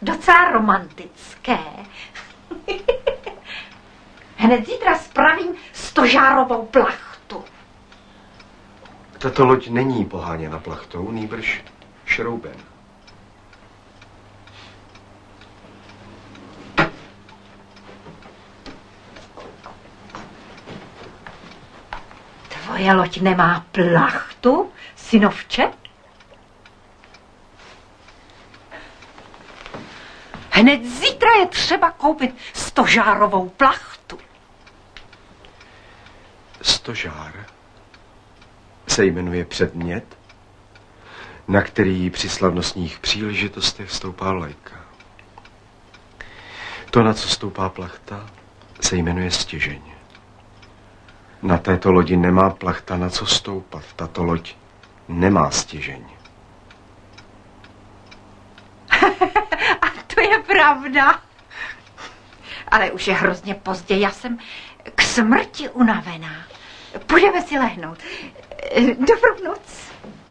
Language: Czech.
docela romantické. Hned zítra spravím stožárovou plachtu. Tato loď není poháněna plachtou, nýbrž šroubem. Tvoje loď nemá plachtu, synovče? Hned zítra je třeba koupit stožárovou plachtu. Stožár se jmenuje předmět, na který při slavnostních příležitostech stoupá vlajka. To, na co stoupá plachta, se jmenuje stěžeň. Na této lodi nemá plachta na co stoupat. Tato loď nemá stěžeň. A to je pravda. Ale už je hrozně pozdě, já jsem k smrti unavená. Půjdeme si lehnout. Dobrou noc.